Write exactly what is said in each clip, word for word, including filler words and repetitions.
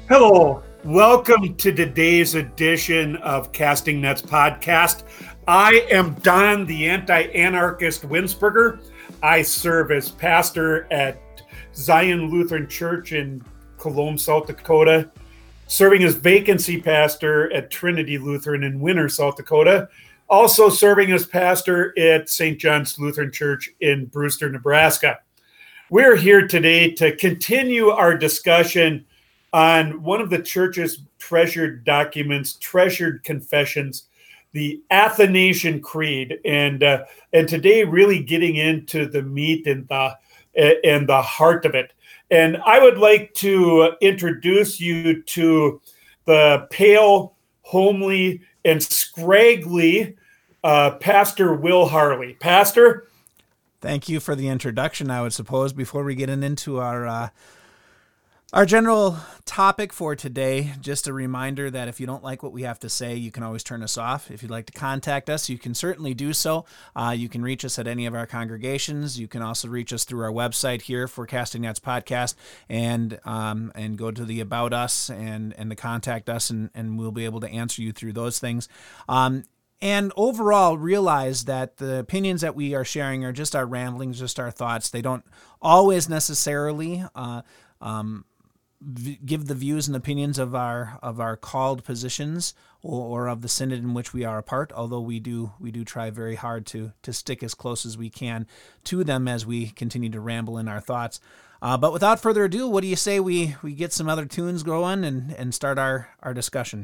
Hello, welcome to today's edition of Casting Nets Podcast. I am Don, the anti-anarchist Winsberger. I serve as pastor at Zion Lutheran Church in Cologne, South Dakota, serving as vacancy pastor at Trinity Lutheran in Winter, South Dakota, also serving as pastor at Saint John's Lutheran Church in Brewster, Nebraska. We're here today to continue our discussion on one of the church's treasured documents, treasured confessions, the Athanasian Creed, and uh, and today really getting into the meat and the and the heart of it. And I would like to introduce you to the pale, homely, and scraggly uh, Pastor Will Harley. Pastor, thank you for the introduction. I would suppose before we get into our. Uh... Our general topic for today, just a reminder that if you don't like what we have to say, you can always turn us off. If you'd like to contact us, you can certainly do so. Uh, you can reach us at any of our congregations. You can also reach us through our website here for Casting Nets Podcast, and um, and go to the About Us and, and the Contact Us, and, and we'll be able to answer you through those things. Um, And overall, realize that the opinions that we are sharing are just our ramblings, just our thoughts. They don't always necessarily uh, um, v- give the views and opinions of our of our called positions or, or of the synod in which we are a part. Although we do we do try very hard to to stick as close as we can to them as we continue to ramble in our thoughts. Uh, but without further ado, what do you say we we get some other tunes going and and start our our discussion?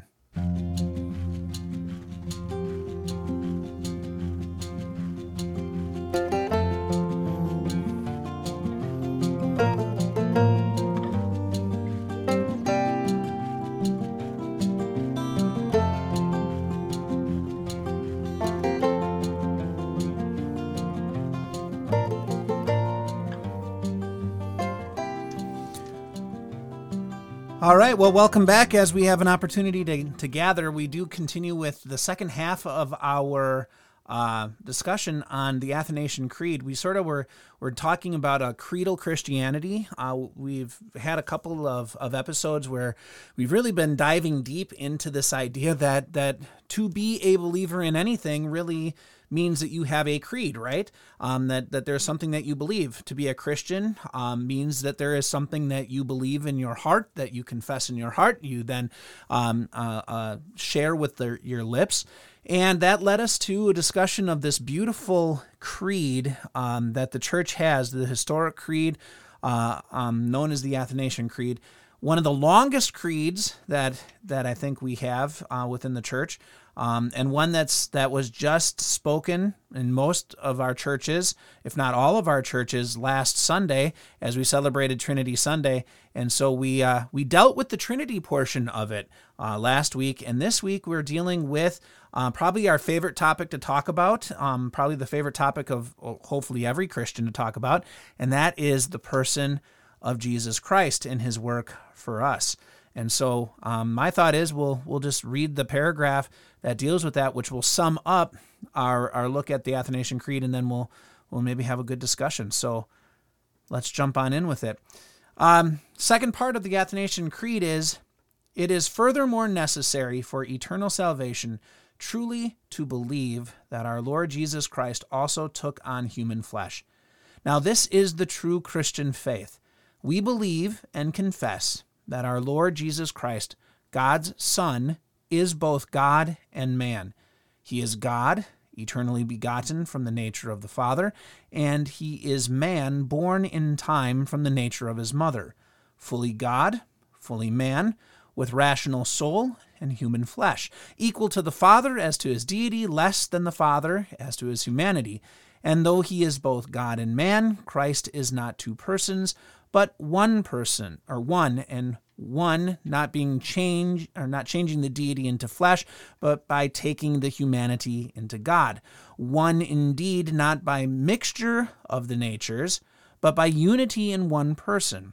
All right, well, welcome back. As we have an opportunity to, to gather, we do continue with the second half of our uh, discussion on the Athanasian Creed. We sort of were, were talking about a creedal Christianity. Uh, we've had a couple of, of episodes where we've really been diving deep into this idea that that to be a believer in anything really means that you have a creed, right? Um, that, that there's something that you believe. To be a Christian um, means that there is something that you believe in your heart, that you confess in your heart, you then um, uh, uh, share with the, your lips. And that led us to a discussion of this beautiful creed um, that the church has, the historic creed uh, um, known as the Athanasian Creed. One of the longest creeds that that I think we have uh, within the church, um, and one that's that was just spoken in most of our churches, if not all of our churches, last Sunday as we celebrated Trinity Sunday. And so we uh, we dealt with the Trinity portion of it uh, last week, and this week we're dealing with uh, probably our favorite topic to talk about, um, probably the favorite topic of well, hopefully every Christian to talk about, and that is the person of Jesus Christ and his work for us. And so um, my thought is we'll we'll just read the paragraph that deals with that, which will sum up our, our look at the Athanasian Creed, and then we'll we'll maybe have a good discussion. So let's jump on in with it. Um, second part of the Athanasian Creed is, it is furthermore necessary for eternal salvation truly to believe that our Lord Jesus Christ also took on human flesh. Now this is the true Christian faith. We believe and confess that our Lord Jesus Christ, God's Son, is both God and man. He is God, eternally begotten from the nature of the Father, and he is man, born in time from the nature of his mother, fully God, fully man, with rational soul and human flesh, equal to the Father as to his deity, less than the Father as to his humanity. And though he is both God and man, Christ is not two persons, but one person, or one, and one not being changed, or not changing the deity into flesh, but by taking the humanity into God. One indeed, not by mixture of the natures, but by unity in one person.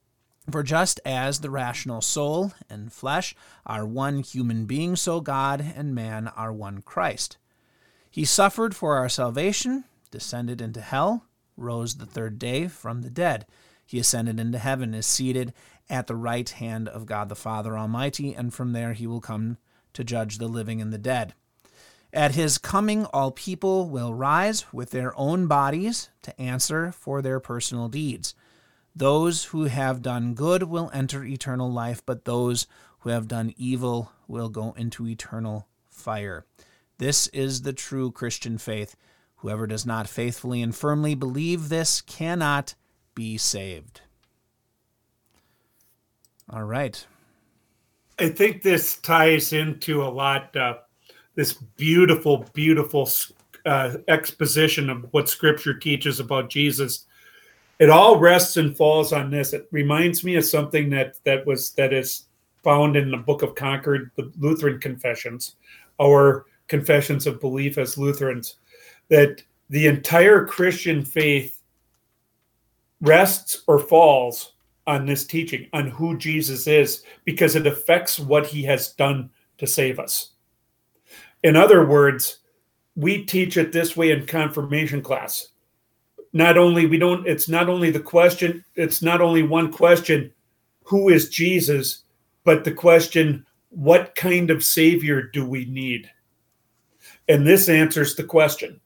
For just as the rational soul and flesh are one human being, so God and man are one Christ. He suffered for our salvation, descended into hell, rose the third day from the dead. He ascended into heaven, is seated at the right hand of God the Father Almighty, and from there he will come to judge the living and the dead. At his coming, all people will rise with their own bodies to answer for their personal deeds. Those who have done good will enter eternal life, but those who have done evil will go into eternal fire. This is the true Christian faith. Whoever does not faithfully and firmly believe this cannot be saved. All right. I think this ties into a lot, uh, this beautiful, beautiful uh, exposition of what Scripture teaches about Jesus. It all rests and falls on this. It reminds me of something that that was that is found in the Book of Concord, the Lutheran Confessions, our confessions of belief as Lutherans, that the entire Christian faith rests or falls on this teaching, on who Jesus is, because it affects what he has done to save us. In other words, we teach it this way in confirmation class. Not only we don't, it's not only the question, it's not only one question, who is Jesus, but the question, what kind of Savior do we need? And this answers the question.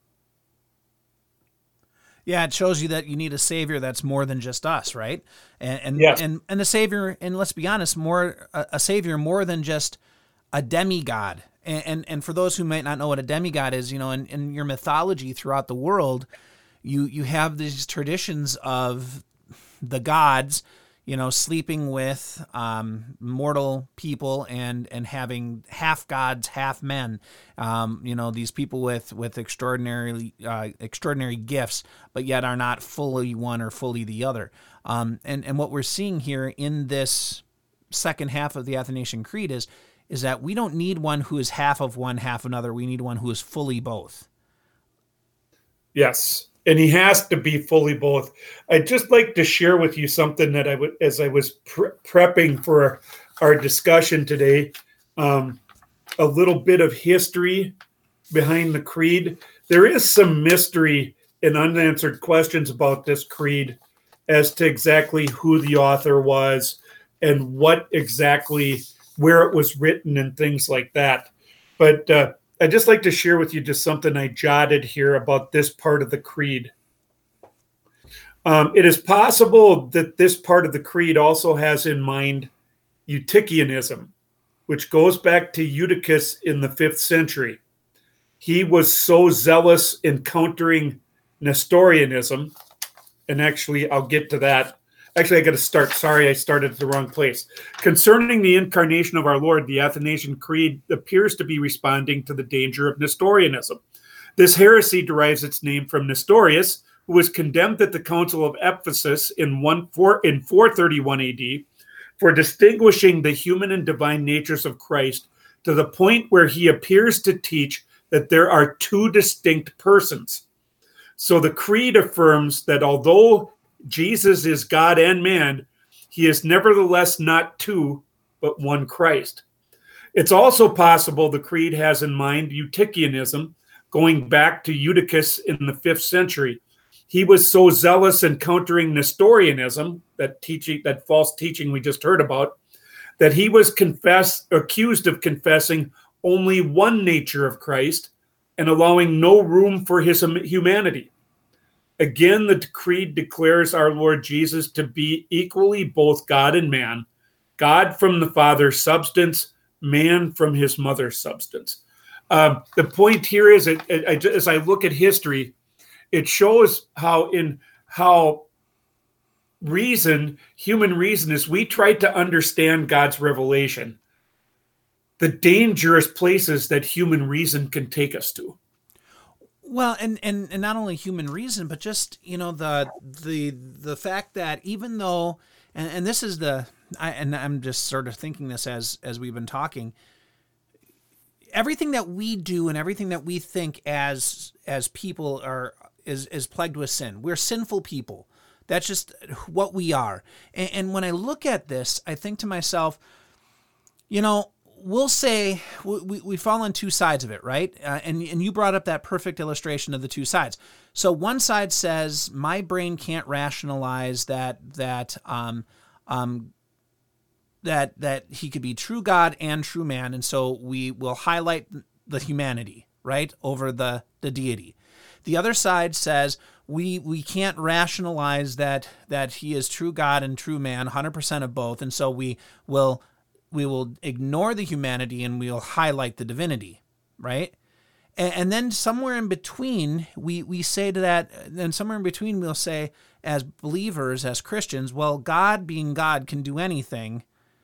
Yeah, it shows you that you need a Savior that's more than just us, right? And and yes. and, and a Savior, and let's be honest, more a, a Savior more than just a demigod. And, and and for those who might not know what a demigod is, you know, in, in your mythology throughout the world, you you have these traditions of the gods, you know, sleeping with um, mortal people and and having half gods, half men. Um, you know, these people with with extraordinary uh, extraordinary gifts, but yet are not fully one or fully the other. Um, and and what we're seeing here in this second half of the Athanasian Creed is is that we don't need one who is half of one, half another. We need one who is fully both. Yes. And he has to be fully both. I'd just like to share with you something that I would, as I was pre- prepping for our discussion today, um, a little bit of history behind the creed. There is some mystery and unanswered questions about this creed as to exactly who the author was and what exactly, where it was written and things like that. But uh, I'd just like to share with you just something I jotted here about this part of the creed. Um, it is possible that this part of the creed also has in mind Eutychianism, which goes back to Eutychus in the fifth century. He was so zealous in countering Nestorianism, and actually I'll get to that. Actually, I got to start. Sorry, I started at the wrong place. Concerning the incarnation of our Lord, the Athanasian Creed appears to be responding to the danger of Nestorianism. This heresy derives its name from Nestorius, who was condemned at the Council of Ephesus in, one, four, in four thirty-one A D for distinguishing the human and divine natures of Christ to the point where he appears to teach that there are two distinct persons. So the Creed affirms that although Jesus is God and man, he is nevertheless not two, but one Christ. It's also possible the Creed has in mind Eutychianism, going back to Eutychus in the fifth century. He was so zealous in countering Nestorianism, that teaching, that false teaching we just heard about, that he was confessed, accused of confessing only one nature of Christ and allowing no room for his humanity. Again, the Creed declares our Lord Jesus to be equally both God and man, God from the Father's substance, man from his mother's substance. Um, the point here is, that as I look at history, it shows how in how reason, human reason, is we try to understand God's revelation, the dangerous places that human reason can take us to. Well, and, and, and not only human reason, but just, you know, the the the fact that even though, and, and this is the, I, and I'm just sort of thinking this as as we've been talking, everything that we do and everything that we think as as people are is is plagued with sin. We're sinful people. That's just what we are. And, and when I look at this, I think to myself, you know, we'll say we, we fall on two sides of it, right? Uh, and, and you brought up that perfect illustration of the two sides. So one side says, my brain can't rationalize that, that, um, um, that, that he could be true God and true man. And so we will highlight the humanity, right, over the, the deity. The other side says, we, we can't rationalize that, that he is true God and true man, one hundred percent of both. And so we will, we will ignore the humanity and we'll highlight the divinity, right? And, and then somewhere in between, we, we say to that, then somewhere in between, we'll say, as believers, as Christians, well, God being God can do anything,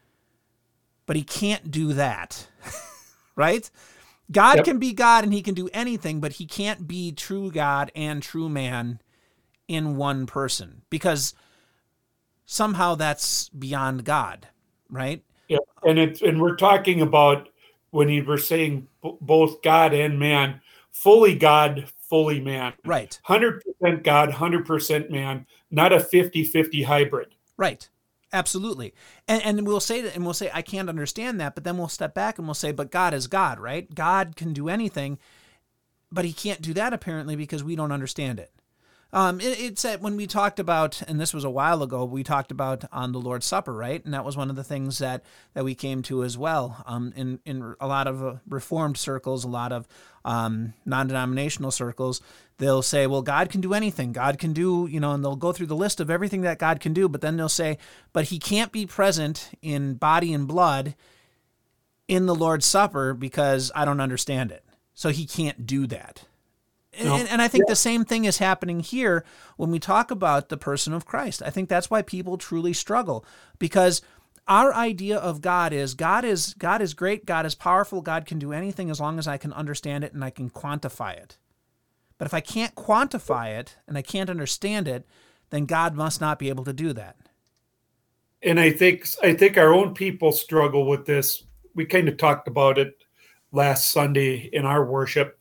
but he can't do that, right? God yep. can be God and he can do anything, but he can't be true God and true man in one person, because somehow that's beyond God, right? Yeah, and it's and we're talking about when you were saying b- both God and man, fully God, fully man. Right. one hundred percent God, one hundred percent man, not a fifty-fifty hybrid. Right. Absolutely. And and we'll say that, and we'll say, I can't understand that, but then we'll step back and we'll say, but God is God, right? God can do anything, but he can't do that apparently because we don't understand it. Um, it, it's that when we talked about, and this was a while ago, we talked about on the Lord's Supper, right? And that was one of the things that, that we came to as well. Um, in, in a lot of uh, Reformed circles, a lot of um, non-denominational circles, they'll say, well, God can do anything. God can do, you know, and they'll go through the list of everything that God can do, but then they'll say, but he can't be present in body and blood in the Lord's Supper because I don't understand it. So he can't do that. And, no. and I think yeah. the same thing is happening here when we talk about the person of Christ. I think that's why people truly struggle, because our idea of God is God is God is great, God is powerful, God can do anything as long as I can understand it and I can quantify it. But if I can't quantify it and I can't understand it, then God must not be able to do that. And I think I think our own people struggle with this. We kind of talked about it last Sunday in our worship.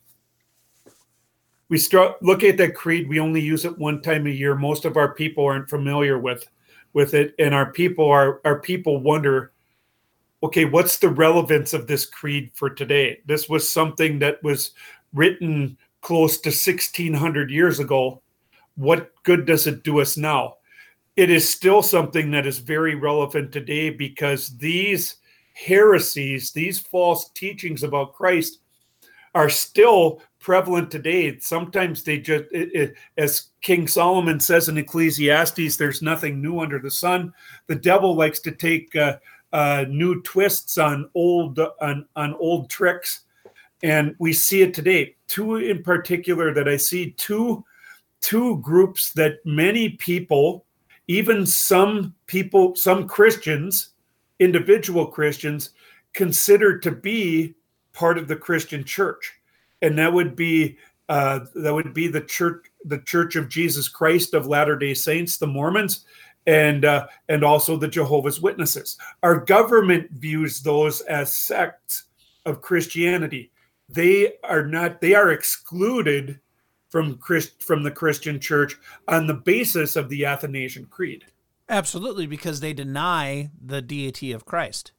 We start, look at that creed. We only use it one time a year. Most of our people aren't familiar with, with it. And our people are, our people wonder, okay, what's the relevance of this creed for today? This was something that was written close to sixteen hundred years ago. What good does it do us now? It is still something that is very relevant today because these heresies, these false teachings about Christ are still prevalent today. Sometimes they just, it, it, as King Solomon says in Ecclesiastes, there's nothing new under the sun. The devil likes to take uh, uh, new twists on old on, on old tricks, and we see it today. Two in particular that I see, two two groups that many people, even some people, some Christians, individual Christians, consider to be part of the Christian church. And that would be uh, that would be the church, the Church of Jesus Christ of Latter-day Saints, the Mormons, and uh, and also the Jehovah's Witnesses. Our government views those as sects of Christianity. They are not. They are excluded from Christ from the Christian church on the basis of the Athanasian Creed. Absolutely, because they deny the deity of Christ.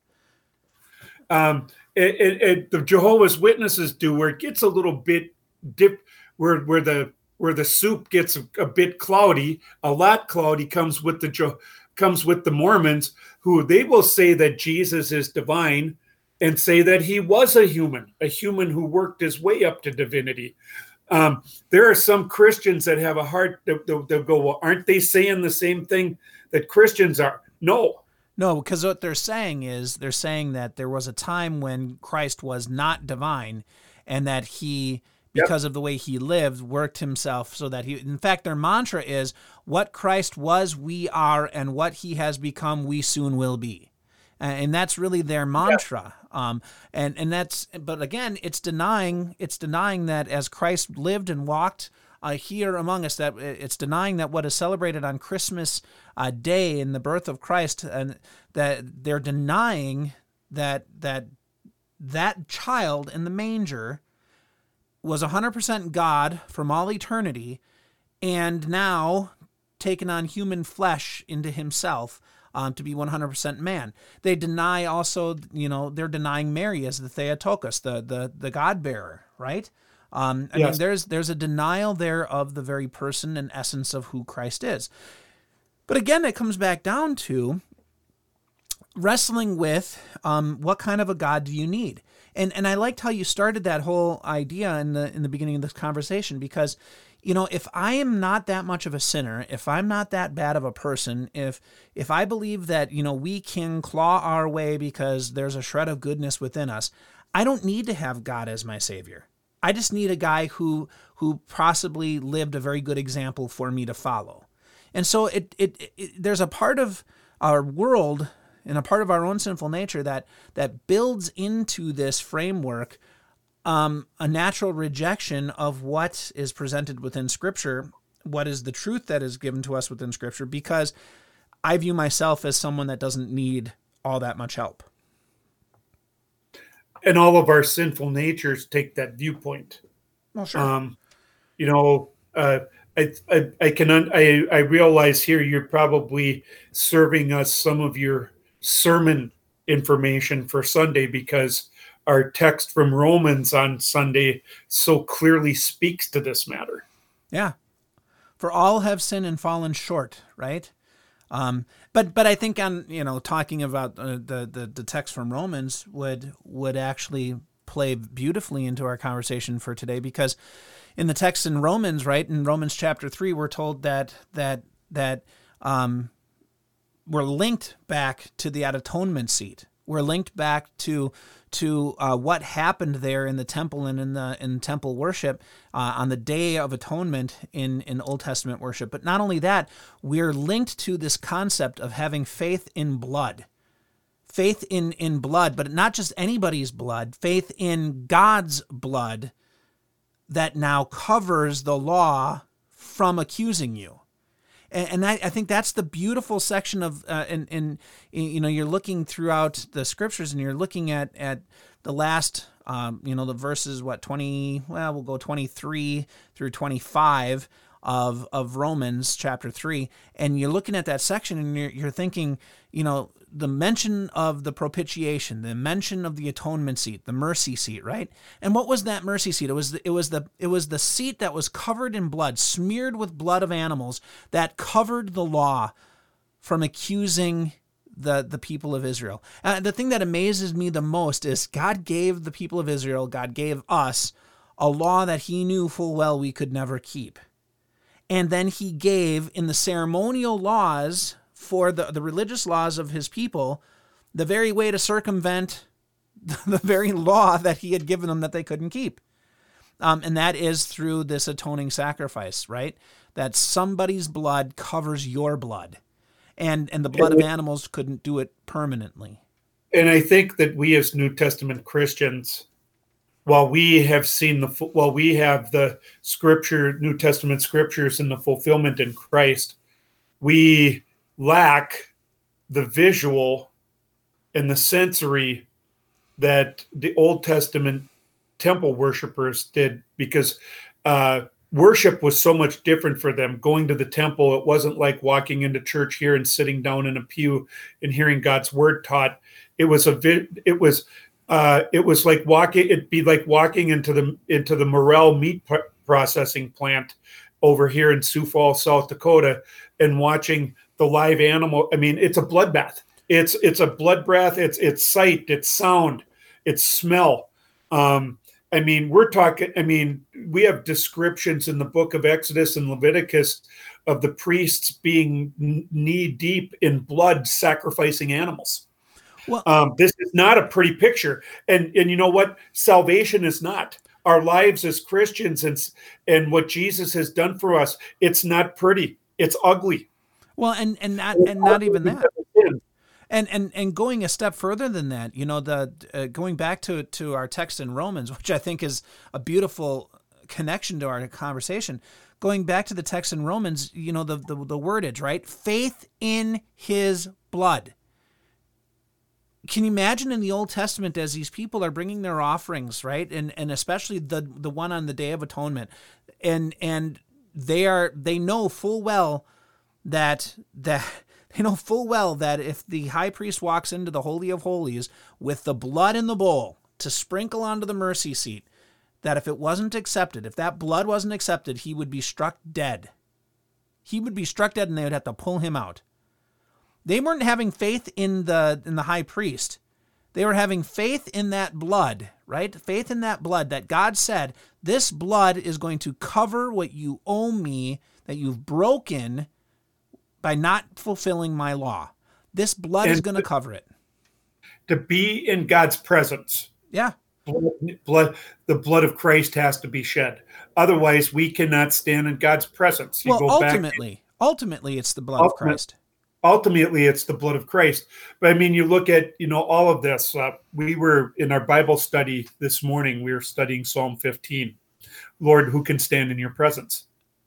Um, It, it, it, the Jehovah's Witnesses do, where it gets a little bit dip, where where the where the soup gets a, a bit cloudy, a lot cloudy comes with the comes with the Mormons, who they will say that Jesus is divine, and say that he was a human, a human who worked his way up to divinity. Um, there are some Christians that have a heart. They'll, they'll go, well, aren't they saying the same thing that Christians are? No. No, because what they're saying is they're saying that there was a time when Christ was not divine and that he, because yep. of the way he lived, worked himself so that he, in fact, their mantra is what Christ was, we are, and what he has become, we soon will be. And that's really their mantra. Yep. Um, and, and that's, but again, it's denying, it's denying that as Christ lived and walked Uh, here among us, that it's denying that what is celebrated on Christmas uh, Day in the birth of Christ, and that they're denying that that that child in the manger was one hundred percent God from all eternity, and now taken on human flesh into himself um, to be one hundred percent man. They deny also, you know, they're denying Mary as the Theotokos, the the the God bearer, right? Um, I yes. mean, there's there's a denial there of the very person and essence of who Christ is. But again, it comes back down to wrestling with um, what kind of a God do you need? And and I liked how you started that whole idea in the in the beginning of this conversation, because, you know, if I am not that much of a sinner, if I'm not that bad of a person, if if I believe that, you know, we can claw our way because there's a shred of goodness within us, I don't need to have God as my savior. I just need a guy who who possibly lived a very good example for me to follow. And so it it, it there's a part of our world and a part of our own sinful nature that that builds into this framework um, a natural rejection of what is presented within Scripture, what is the truth that is given to us within Scripture, because I view myself as someone that doesn't need all that much help. And all of our sinful natures take that viewpoint. Well, sure. Um, you know, uh, I, I, I can, un- I, I realize here you're probably serving us some of your sermon information for Sunday, because our text from Romans on Sunday so clearly speaks to this matter. Yeah. For all have sinned and fallen short, right? Um, but but I think on you know talking about uh, the, the the text from Romans would would actually play beautifully into our conversation for today, because in the text in Romans, right, in Romans chapter three, we're told that that that um, we're linked back to the atonement seat. We're linked back to to uh, what happened there in the temple and in the in temple worship uh, on the Day of Atonement in, in Old Testament worship. But not only that, we're linked to this concept of having faith in blood. Faith in, in blood, but not just anybody's blood, faith in God's blood that now covers the law from accusing you. And I, I think that's the beautiful section of, uh, and, and you know, you're looking throughout the scriptures and you're looking at, at the last, um, you know, the verses, what, twenty, well, we'll go twenty-three through twenty-five of, of Romans chapter three. And you're looking at that section and you're, you're thinking, you know, the mention of the propitiation, the mention of the atonement seat, the mercy seat, right? And what was that mercy seat? It was the, it was the it was the seat that was covered in blood, smeared with blood of animals, that covered the law from accusing the the people of Israel. Uh, the thing that amazes me the most is God gave the people of Israel, God gave us a law that he knew full well we could never keep. And then he gave in the ceremonial laws for the, the religious laws of his people, the very way to circumvent the very law that he had given them that they couldn't keep. Um, and that is through this atoning sacrifice, right? That somebody's blood covers your blood. And, and the blood of animals couldn't do it permanently. And I think that we as New Testament Christians, while we have seen the, while we have the scripture, New Testament scriptures and the fulfillment in Christ, we lack the visual and the sensory that the Old Testament temple worshipers did, because uh, worship was so much different for them. Going to the temple, it wasn't like walking into church here and sitting down in a pew and hearing God's word taught. It was a vi- it was uh, it was like walking. It'd be like walking into the into the Morel meat p- processing plant over here in Sioux Falls, South Dakota, and watching the live animal. I mean, it's a bloodbath. It's it's a bloodbath. It's it's sight. It's sound. It's smell. Um, I mean, we're talking. I mean, we have descriptions in the book of Exodus and Leviticus of the priests being knee deep in blood, sacrificing animals. Well, um, this is not a pretty picture. And and you know what? Salvation is not. Our lives as Christians and and what Jesus has done for us. It's not pretty. It's ugly. Well, and and not and not even that, and and and going a step further than that, you know, the uh, going back to to our text in Romans, which I think is a beautiful connection to our conversation. Going back to the text in Romans, you know, the the, the wordage, right? Faith in his blood. Can you imagine in the Old Testament as these people are bringing their offerings, right, and and especially the the one on the Day of Atonement, and and they are they know full well that that They know full well that if the high priest walks into the Holy of Holies with the blood in the bowl to sprinkle onto the mercy seat, that if it wasn't accepted, if that blood wasn't accepted, he would be struck dead. He would be struck dead and they would have to pull him out. They weren't having faith in the in the high priest. They were having faith in that blood, right? Faith in that blood that God said, this blood is going to cover what you owe me, that you've broken by not fulfilling my law. This blood and is going to cover it. To be in God's presence. Yeah. Blood, blood, the blood of Christ has to be shed. Otherwise, we cannot stand in God's presence. You well, go ultimately, back, ultimately, it's the blood ultimate, of Christ. Ultimately, it's the blood of Christ. But I mean, you look at, you know, all of this. Uh, we were in our Bible study this morning. We were studying Psalm fifteen. Lord, who can stand in your presence?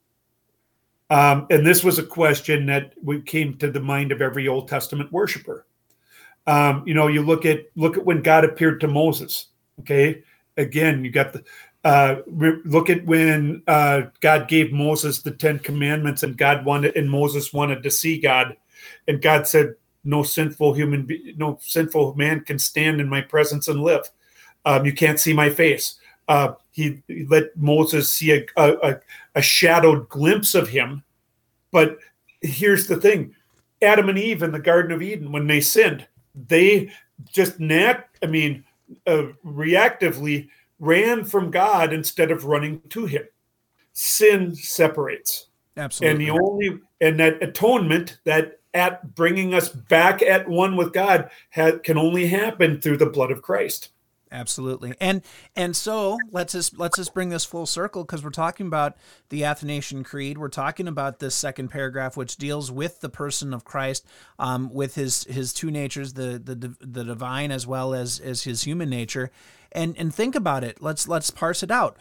Um, and this was a question that we came to the mind of every Old Testament worshiper. Um, you know, you look at look at when God appeared to Moses. Okay, again, you got the uh, look at when uh, God gave Moses the Ten Commandments, and God wanted, and Moses wanted to see God, and God said, "No sinful human, be, no sinful man can stand in my presence and live. Um, you can't see my face." Uh, he, he let Moses see a, a, a shadowed glimpse of him. But here's the thing. Adam and Eve in the Garden of Eden, when they sinned, they just, nat- I mean, uh, reactively ran from God instead of running to him. Sin separates. Absolutely. And the only, and that atonement, that at bringing us back at one with God ha- can only happen through the blood of Christ. Absolutely. And and so let's just let's just bring this full circle, because we're talking about the Athanasian Creed. We're talking about this second paragraph, which deals with the person of Christ, um, with his his two natures, the the the divine as well as as his human nature. And and think about it. Let's let's parse it out.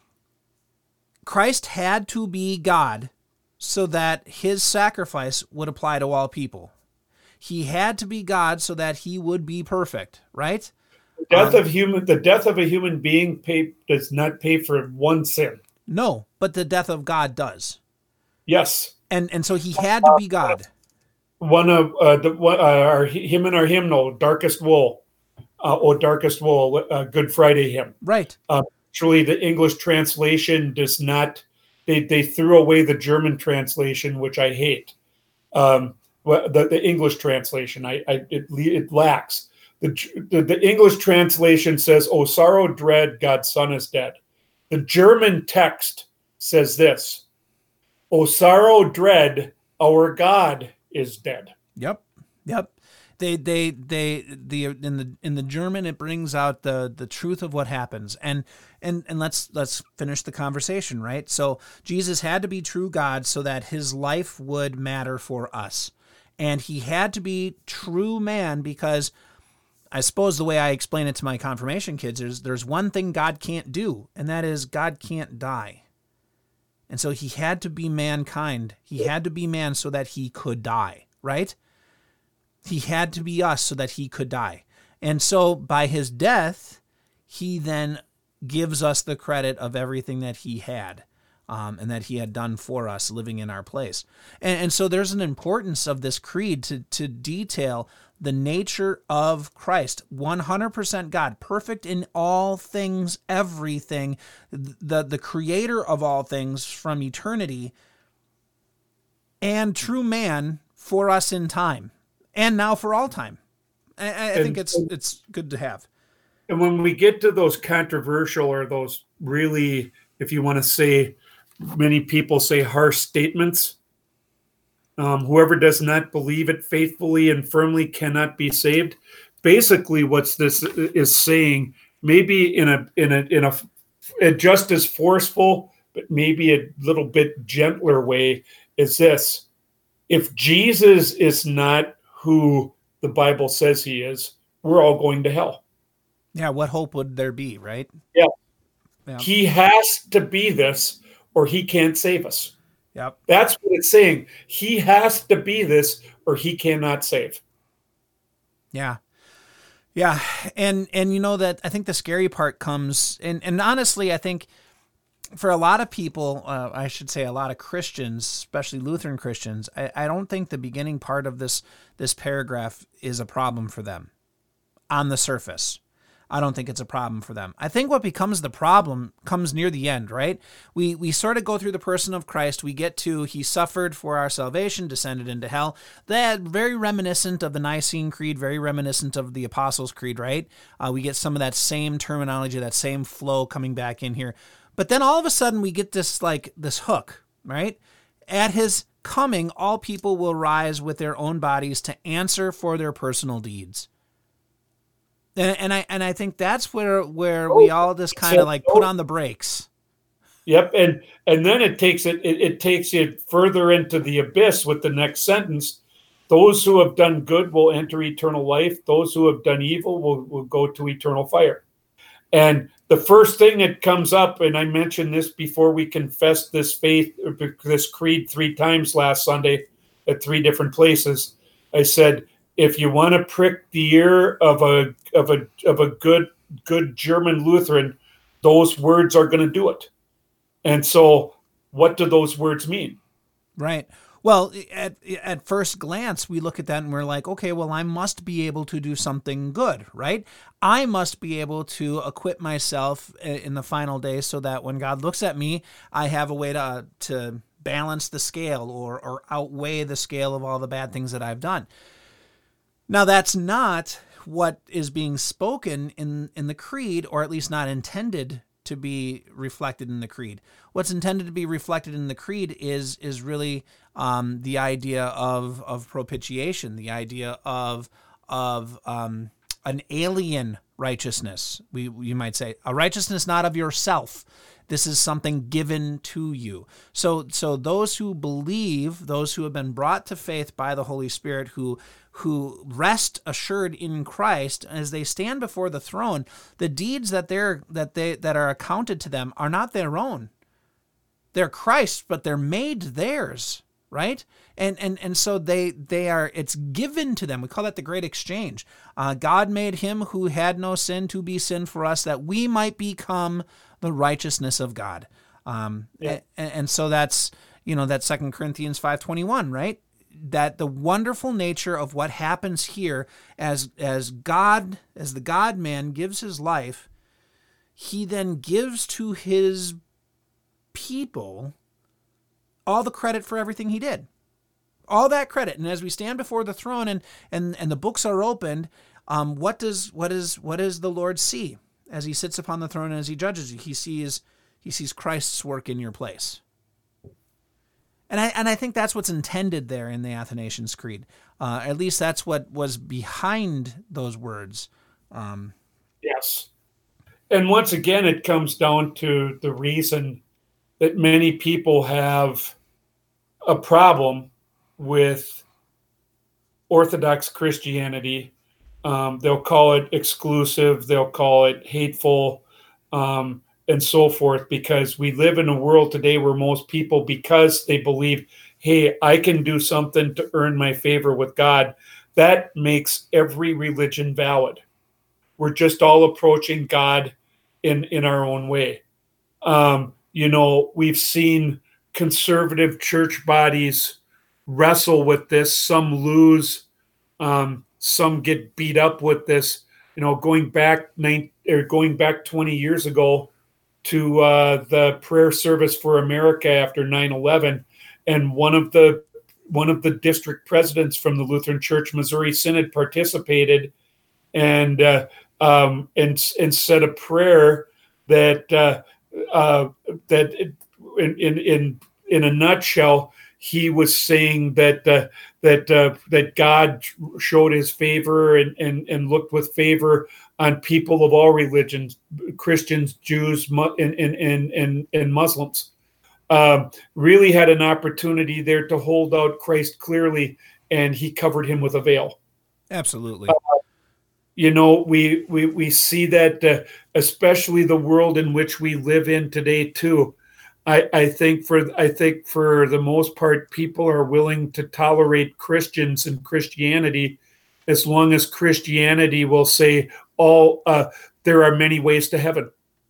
Christ had to be God so that his sacrifice would apply to all people. He had to be God so that he would be perfect, right? The death um, of human, the death of a human being pay, does not pay for one sin. No, but the death of God does. Yes, and and so he had to be God. One of uh, the uh, our hymn in our hymnal, "Darkest Wool," uh, "O Darkest Wool," uh, Good Friday hymn. Right. Uh, actually, the English translation does not. They they threw away the German translation, which I hate. Um, the the English translation, I, I it it lacks. The, the, the English translation says, "O sorrow dread, God's Son is dead." The German text says this: "O sorrow dread, our God is dead." Yep, yep. They, they, they, the in the in the German, it brings out the the truth of what happens. And and and let's let's finish the conversation, right? So Jesus had to be true God so that his life would matter for us, and he had to be true man because, I suppose the way I explain it to my confirmation kids is there's one thing God can't do, and that is God can't die. And so he had to be mankind. He had to be man so that he could die, right? He had to be us so that he could die. And so by his death, he then gives us the credit of everything that he had. Um, and that he had done for us, living in our place. And, and so there's an importance of this creed to, to detail the nature of Christ, one hundred percent God, perfect in all things, everything, the, the creator of all things from eternity, and true man for us in time, and now for all time. I, I and, think it's it's good to have. And when we get to those controversial, or those really, if you want to say, many people say harsh statements. Um, whoever does not believe it faithfully and firmly cannot be saved. Basically, what's this is saying, maybe in a in a in a, a just as forceful, but maybe a little bit gentler way, is this: if Jesus is not who the Bible says he is, we're all going to hell. Yeah, what hope would there be, right? Yeah, yeah. He has to be this, or he can't save us. Yep. That's what it's saying. He has to be this, or he cannot save. Yeah. Yeah. And, and you know that I think the scary part comes, and, and honestly, I think for a lot of people, uh, I should say a lot of Christians, especially Lutheran Christians, I, I don't think the beginning part of this this paragraph is a problem for them on the surface. I don't think it's a problem for them. I think what becomes the problem comes near the end, right? We we sort of go through the person of Christ. We get to he suffered for our salvation, descended into hell. That very reminiscent of the Nicene Creed, very reminiscent of the Apostles' Creed, right? Uh, we get some of that same terminology, that same flow coming back in here. But then all of a sudden we get this like this hook, right? At his coming, all people will rise with their own bodies to answer for their personal deeds. And, and I and I think that's where where we all just kind of like put on the brakes. Yep, and and then it takes it, it it takes it further into the abyss with the next sentence. Those who have done good will enter eternal life. Those who have done evil will, will go to eternal fire. And the first thing that comes up, and I mentioned this before we confessed this faith, this creed three times last Sunday at three different places. I said, if you want to prick the ear of a of a of a good good German Lutheran, those words are going to do it. And so, what do those words mean? Right. Well, at at first glance, we look at that and we're like, okay, well, I must be able to do something good, right? I must be able to acquit myself in the final day so that when God looks at me, I have a way to to balance the scale or or outweigh the scale of all the bad things that I've done. Now, that's not what is being spoken in, in the creed, or at least not intended to be reflected in the creed. What's intended to be reflected in the creed is is really um, the idea of of propitiation, the idea of of um, an alien righteousness. We you might say a righteousness not of yourself. This is something given to you. So so those who believe, those who have been brought to faith by the Holy Spirit, who who rest assured in Christ as they stand before the throne, the deeds that they're that they that are accounted to them are not their own. They're Christ's, but they're made theirs, right? And and and so they they are it's given to them. We call that the great exchange. Uh, God made him who had no sin to be sin for us, that we might become the righteousness of God. Um, yeah. and, and so that's you know that Second Corinthians five twenty-one, right? That the wonderful nature of what happens here as as God, as the God-man gives his life, he then gives to his people all the credit for everything he did. All that credit. And as we stand before the throne and and, and the books are opened, um, what does what is what does the Lord see as he sits upon the throne and as he judges you? He sees he sees Christ's work in your place. And I and I think that's what's intended there in the Athanasian Creed. Uh, at least that's what was behind those words. Um, yes. And once again, it comes down to the reason that many people have a problem with Orthodox Christianity. Um, they'll call it exclusive. They'll call it hateful. Um, and so forth, because we live in a world today where most people, because they believe, hey, I can do something to earn my favor with God, that makes every religion valid. We're just all approaching God in, in our own way. Um, you know, we've seen conservative church bodies wrestle with this. Some lose, um, some get beat up with this. You know, going back nine, or going back twenty years ago, to uh, the prayer service for America after nine eleven, and one of the one of the district presidents from the Lutheran Church Missouri Synod participated, and uh, um, and and said a prayer that uh, uh, that in in in in a nutshell, he was saying that uh, that uh, that God showed his favor and, and and looked with favor on people of all religions, Christians, Jews, and and and and Muslims. Um, really had an opportunity there to hold out Christ clearly, and he covered him with a veil. Absolutely. Uh, you know, we we we see that, uh, especially the world in which we live in today too. I, I think for I think for the most part, people are willing to tolerate Christians and Christianity as long as Christianity will say all uh, there are many ways to heaven.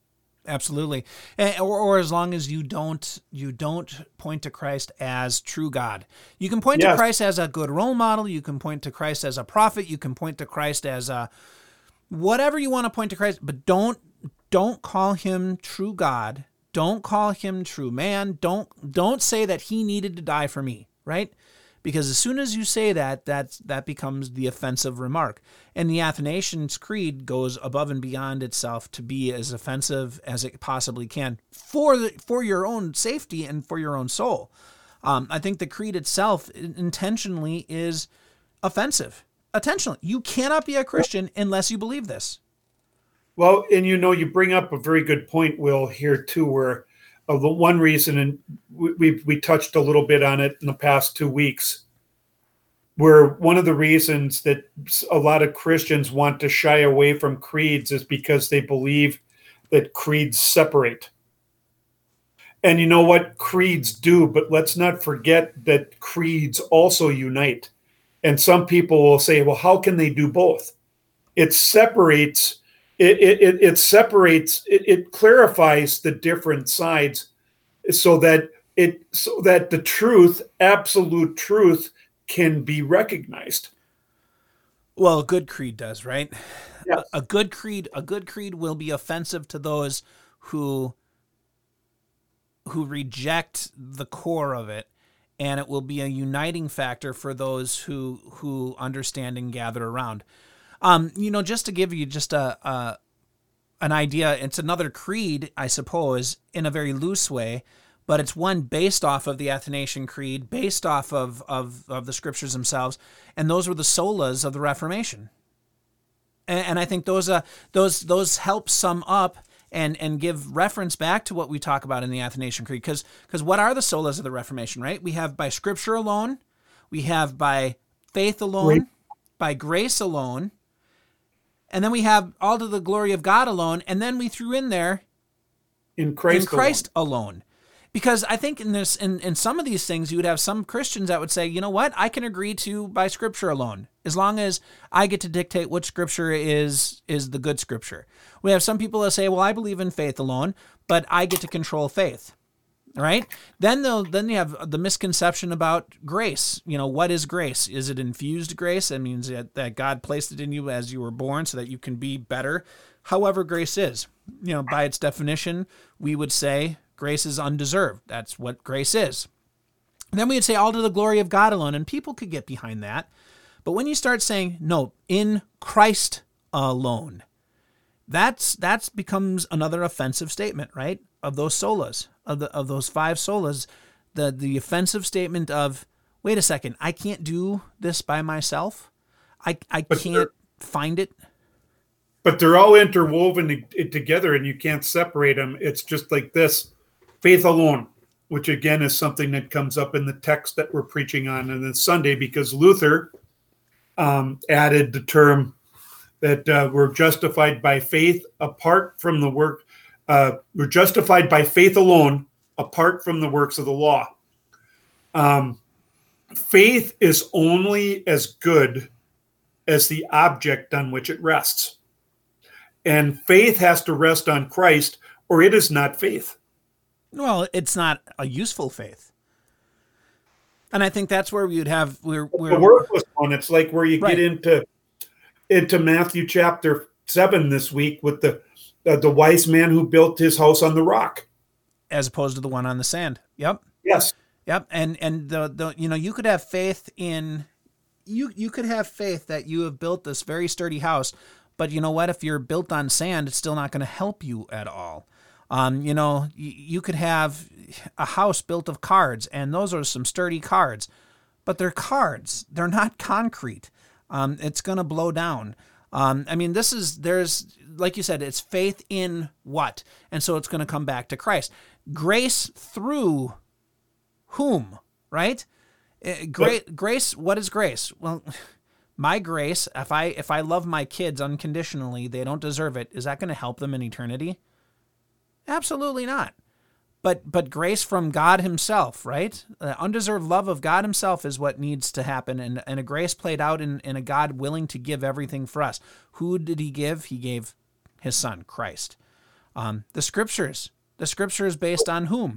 Absolutely. And, or, or as long as you don't you don't point to Christ as true God. You can point yes. to Christ as a good role model. You can point to Christ as a prophet. You can point to Christ as a whatever you want to point to Christ, but don't don't call him true God. Don't call him true man. Don't don't say that he needed to die for me, right? Because as soon as you say that, that, that becomes the offensive remark. And the Athanasian's Creed goes above and beyond itself to be as offensive as it possibly can for the, for your own safety and for your own soul. Um, I think the Creed itself intentionally is offensive. Intentionally. You cannot be a Christian unless you believe this. Well, and you know, you bring up a very good point, Will, here too, where Uh, the one reason, and we, we we touched a little bit on it in the past two weeks, where one of the reasons that a lot of Christians want to shy away from creeds is because they believe that creeds separate. And you know what? Creeds do, but let's not forget that creeds also unite. And some people will say, well, how can they do both? It separates It it it separates, it, it clarifies the different sides so that it so that the truth, absolute truth, can be recognized. Well, a good creed does, right? Yes. A, a good creed, a good creed will be offensive to those who who reject the core of it, and it will be a uniting factor for those who who understand and gather around. Um, you know, just to give you just a, a an idea, it's another creed, I suppose, in a very loose way, but it's one based off of the Athanasian Creed, based off of, of, of the scriptures themselves, and those were the solas of the Reformation. And, and I think those uh, those those help sum up and and give reference back to what we talk about in the Athanasian Creed, because because what are the solas of the Reformation, right? We have by Scripture alone, we have by faith alone, Great. by grace alone, and then we have all to the glory of God alone, and then we threw in there in Christ, in Christ alone. alone. Because I think in this, in, in some of these things, you would have some Christians that would say, you know what, I can agree to by Scripture alone, as long as I get to dictate which Scripture is is the good Scripture. We have some people that say, well, I believe in faith alone, but I get to control faith. All right? Then they'll, then you have the misconception about grace. You know, what is grace? Is it infused grace? That means that, that God placed it in you as you were born so that you can be better. However, grace is, you know, by its definition, we would say grace is undeserved. That's what grace is. And then we would say all to the glory of God alone, and people could get behind that. But when you start saying, no, in Christ alone, that's that's becomes another offensive statement, right? Of those solas, of the of those five solas, the the offensive statement of, wait a second, I can't do this by myself. I I but can't find it. But they're all interwoven together, and you can't separate them. It's just like this: faith alone, which again is something that comes up in the text that we're preaching on on this Sunday, because Luther um, added the term that uh, we're justified by faith apart from the work. Uh, we're justified by faith alone, apart from the works of the law. Um, faith is only as good as the object on which it rests. And faith has to rest on Christ, or it is not faith. Well, it's not a useful faith. And I think that's where we would have... We're, we're, the worthless one. It's like where you right. get into, into Matthew chapter seven this week with the Uh, the wise man who built his house on the rock, as opposed to the one on the sand. Yep. Yes. Yep. And and the the you know you could have faith in you you could have faith that you have built this very sturdy house, but you know what? If you're built on sand, it's still not going to help you at all. Um, you know, you, you could have a house built of cards, and those are some sturdy cards, but they're cards. They're not concrete. Um, it's going to blow down. Um, I mean, this is, there's, like you said, it's faith in what? And so it's going to come back to Christ. Grace through whom, right? Uh, gra- grace, what is grace? Well, my grace, if I if I love my kids unconditionally, they don't deserve it, is that going to help them in eternity? Absolutely not. But but grace from God himself, right? Uh, undeserved love of God himself is what needs to happen, and, and a grace played out in, in a God willing to give everything for us. Who did he give? He gave his son, Christ. Um, the scriptures, the scripture is based on whom?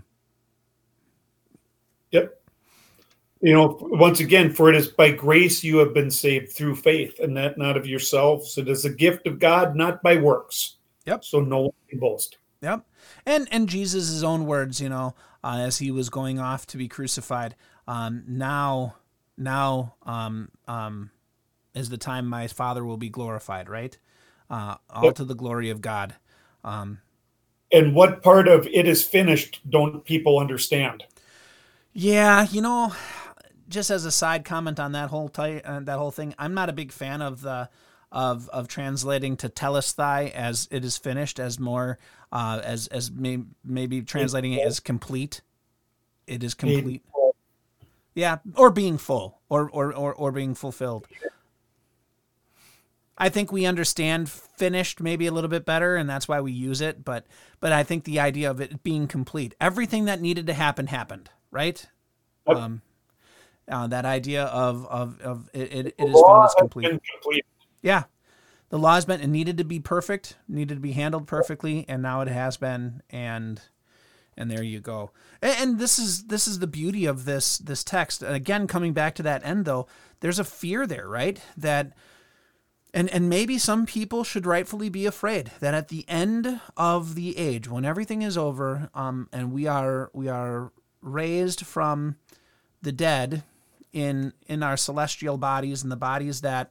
Yep. You know, once again, for it is by grace you have been saved through faith, and that not of yourselves. It is a gift of God, not by works. Yep. So no one can boast. Yep. And and Jesus' own words, you know, uh, as he was going off to be crucified, um, now, now um, um, is the time my Father will be glorified, right? Uh, all yep. to the glory of God. Um, and what part of it is finished don't people understand? Yeah, you know, just as a side comment on that whole ty- uh, that whole thing, I'm not a big fan of the of of translating to telestai as it is finished, as more uh, as as may, maybe translating it as complete. It is complete. Yeah, or being full, or or or, or being fulfilled. I think we understand finished maybe a little bit better, and that's why we use it. But but I think the idea of it being complete, everything that needed to happen happened, right? Yep. Um, uh, that idea of of of it, it, it is found as complete. complete. Yeah, the law has been it needed to be perfect, needed to be handled perfectly, and now it has been, and and there you go. And, and this is this is the beauty of this this text. Again, coming back to that end, though, there's a fear there, right? That. And and maybe some people should rightfully be afraid that at the end of the age, when everything is over, um, and we are we are raised from the dead in in our celestial bodies and the bodies that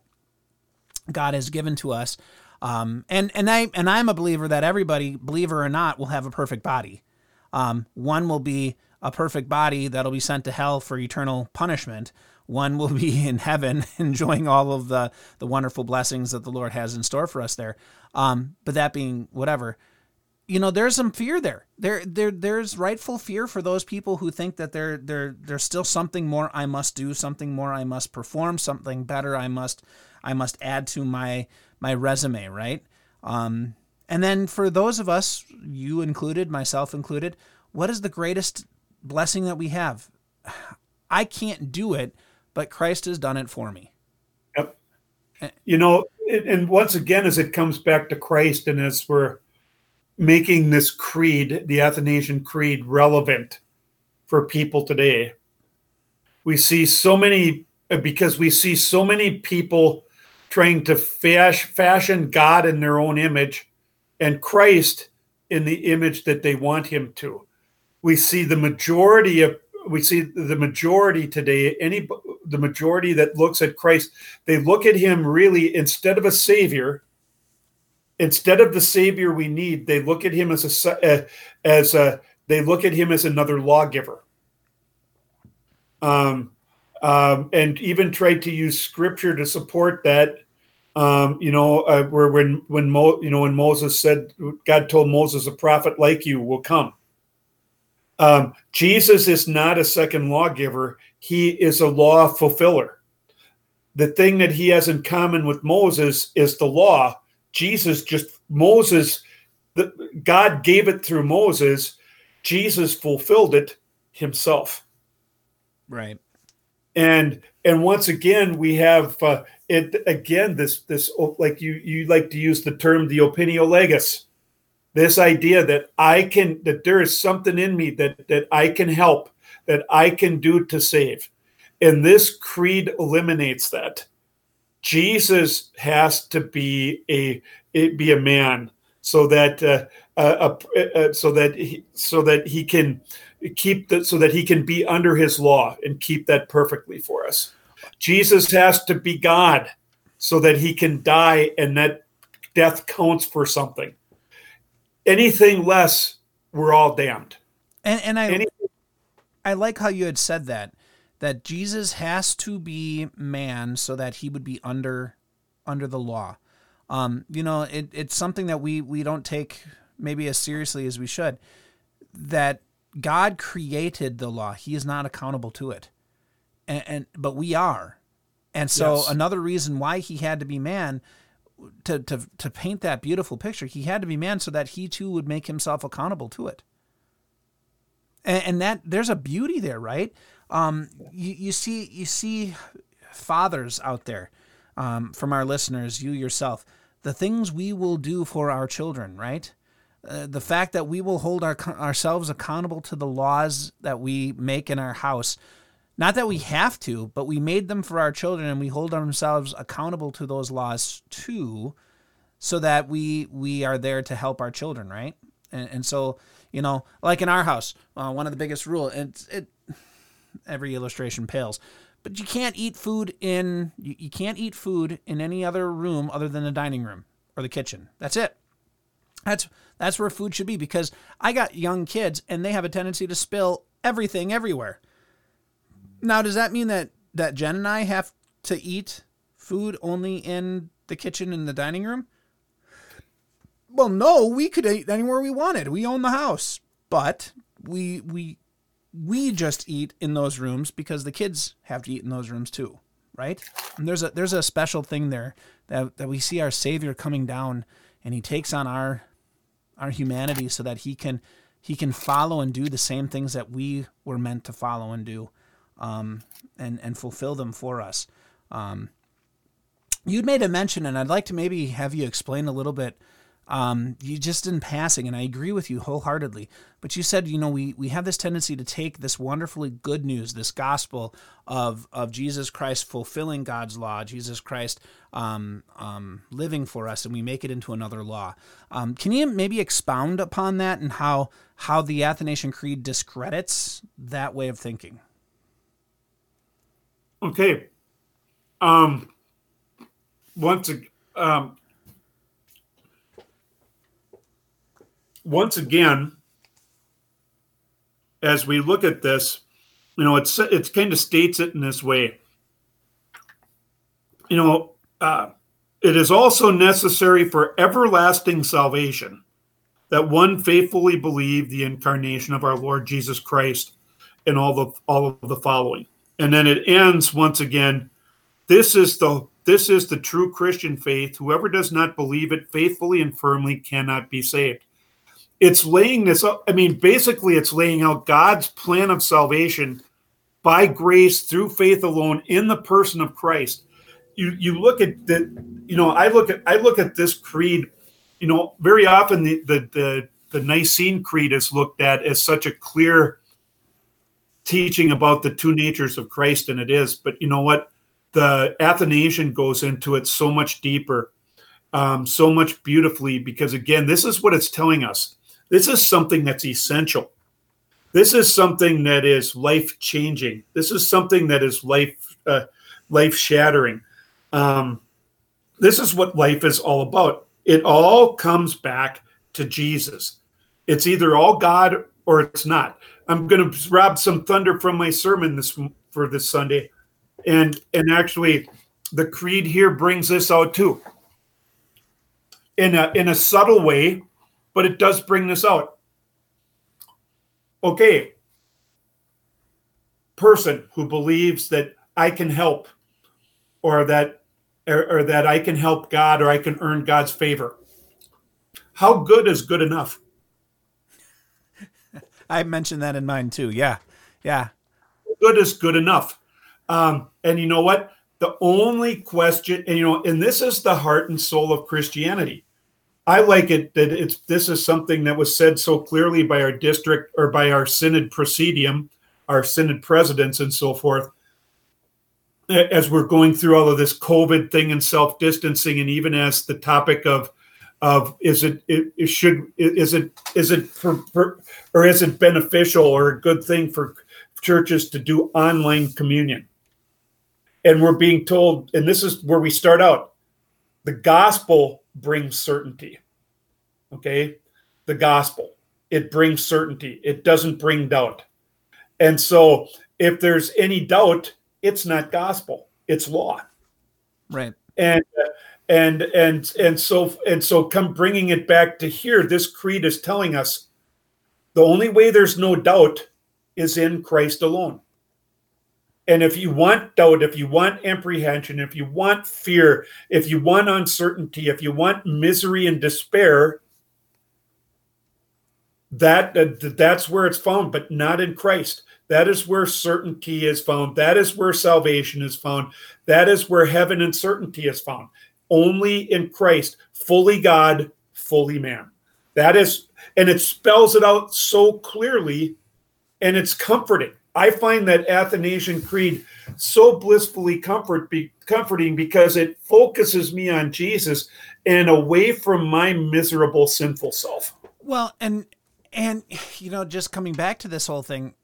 God has given to us, um, and and I and I'm a believer that everybody, believer or not, will have a perfect body. Um, one will be a perfect body that'll be sent to hell for eternal punishment. One will be in heaven enjoying all of the, the wonderful blessings that the Lord has in store for us there. Um, but that being whatever, you know, there's some fear there. There, there, there's rightful fear for those people who think that there, there, there's still something more I must do, something more I must perform, something better I must, I must add to my, my resume, right? Um, and then for those of us, you included, myself included, what is the greatest blessing that we have? I can't do it, but Christ has done it for me. Yep. You know, and once again, as it comes back to Christ, and as we're making this creed, the Athanasian Creed, relevant for people today, we see so many, because we see so many people trying to fash, fashion God in their own image and Christ in the image that they want him to. We see the majority of We see the majority today, any the majority that looks at Christ, they look at him really instead of a savior, instead of the savior we need, they look at him as a as a they look at him as another lawgiver, um, um, and even try to use scripture to support that. Um, you know, uh, where when when Mo, you know when Moses said, God told Moses, a prophet like you will come. Um, Jesus is not a second lawgiver. He is a law fulfiller. The thing that he has in common with Moses is the law. Jesus just, Moses, the, God gave it through Moses. Jesus fulfilled it himself. Right. And and once again, we have uh, it again, this, this like you, you like to use the term, the opinio legis. This idea that I can, that there is something in me that, that I can help, that I can do to save. And this creed eliminates that. Jesus has to be a, it be a man so that, uh, uh, uh, so that he, so that he can keep that, so that he can be under his law and keep that perfectly for us. Jesus has to be God so that he can die and that death counts for something. Anything less, we're all damned. And and I Anything. I like how you had said that, that Jesus has to be man so that he would be under under the law. Um, you know, it, it's something that we, we don't take maybe as seriously as we should, that God created the law. He is not accountable to it. And, and but we are. And so yes. Another reason why he had to be man, To, to to paint that beautiful picture, he had to be man so that he too would make himself accountable to it. And, and that there's a beauty there, right? Um, you, you see you see fathers out there, um, from our listeners, you yourself, the things we will do for our children, right? uh, the fact that we will hold our, ourselves accountable to the laws that we make in our house. Not that we have to, but we made them for our children, and we hold ourselves accountable to those laws too, so that we we are there to help our children, right? And, and so, you know, like in our house, uh, one of the biggest rules, it, it every illustration pales, but you can't eat food in you, you can't eat food in any other room other than the dining room or the kitchen. That's it. That's that's where food should be, because I got young kids and they have a tendency to spill everything everywhere. Now, does that mean that, that Jen and I have to eat food only in the kitchen and the dining room? Well, no, we could eat anywhere we wanted. We own the house, but we we we just eat in those rooms because the kids have to eat in those rooms too, right? And there's a there's a special thing there that that we see our Savior coming down, and he takes on our our humanity so that he can he can follow and do the same things that we were meant to follow and do. Um, and, and fulfill them for us. Um, you'd made a mention, and I'd like to maybe have you explain a little bit, um, you just in passing, and I agree with you wholeheartedly, but you said, you know, we, we have this tendency to take this wonderfully good news, this gospel of, of Jesus Christ fulfilling God's law, Jesus Christ um, um, living for us, and we make it into another law. Um, can you maybe expound upon that and how, how the Athanasian Creed discredits that way of thinking? Okay. Um, once, um, once again, as we look at this, you know, it's it kind of states it in this way. You know, uh, it is also necessary for everlasting salvation that one faithfully believe the incarnation of our Lord Jesus Christ and all the all of the following. And then it ends once again, this is the this is the true Christian faith. Whoever does not believe it faithfully and firmly cannot be saved. It's laying this up. I mean, basically, it's laying out God's plan of salvation by grace through faith alone in the person of Christ. You you look at the, you know, I look at I look at this creed, you know, very often the the the, the Nicene Creed is looked at as such a clear teaching about the two natures of Christ, and it is, but you know what? The Athanasian goes into it so much deeper, um, so much beautifully, because again, this is what it's telling us. This is something that's essential. This is something that is life-changing. This is something that is life, uh, life-shattering. Um, this is what life is all about. It all comes back to Jesus. It's either all God or it's not. I'm going to rob some thunder from my sermon this for this Sunday, and and actually, the creed here brings this out too, in a in a subtle way, but it does bring this out. Okay, person who believes that I can help, or that or, or that I can help God, or I can earn God's favor. How good is good enough? I mentioned that in mine too. Yeah. Yeah. Good is good enough. Um, and you know what? The only question, and you know, and this is the heart and soul of Christianity. I like it that it's this is something that was said so clearly by our district or by our synod presidium, our synod presidents and so forth, as we're going through all of this COVID thing and self-distancing, and even as the topic of of is it, it, it should is it is it for, for or is it beneficial or a good thing for churches to do online communion? And we're being told, and this is where we start out, the gospel brings certainty. Okay, the gospel, it brings certainty. It doesn't bring doubt. And so if there's any doubt, it's not gospel, it's law. Right. And uh, and and and so and so come bringing it back to here, this creed is telling us the only way there's no doubt is in Christ alone. And if you want doubt, if you want apprehension, if you want fear, if you want uncertainty, if you want misery and despair, that, that that's where it's found, but not in Christ. That is where certainty is found. That is where salvation is found. That is where heaven and certainty is found. Only in Christ, fully God, fully man. That is, and it spells it out so clearly, and it's comforting. I find that Athanasian Creed so blissfully comfort be, comforting because it focuses me on Jesus and away from my miserable, sinful self. Well, and and you know, just coming back to this whole thing,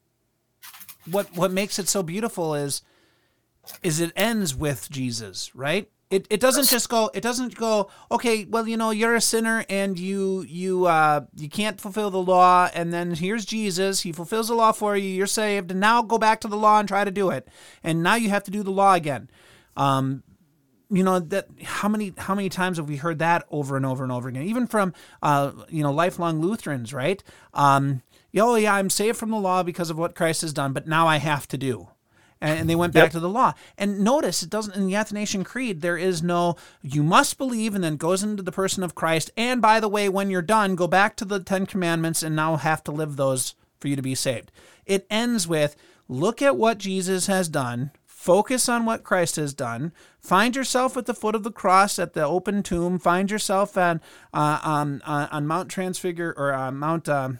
what what makes it so beautiful is is it ends with Jesus, right? It it doesn't just go. It doesn't go. Okay, well, you know, you're a sinner and you you uh you can't fulfill the law, and then here's Jesus. He fulfills the law for you. You're saved, and now go back to the law and try to do it. And now you have to do the law again. Um, you know that how many how many times have we heard that over and over and over again? Even from uh you know lifelong Lutherans, right? Um, oh yeah, I'm saved from the law because of what Christ has done, but now I have to do. And they went back yep. to the law. And notice, it doesn't, in the Athanasian Creed, there is no, you must believe, and then goes into the person of Christ. And by the way, when you're done, go back to the Ten Commandments and now have to live those for you to be saved. It ends with, look at what Jesus has done, focus on what Christ has done, find yourself at the foot of the cross at the open tomb, find yourself on, uh, on, on Mount Transfigure, or uh, Mount uh,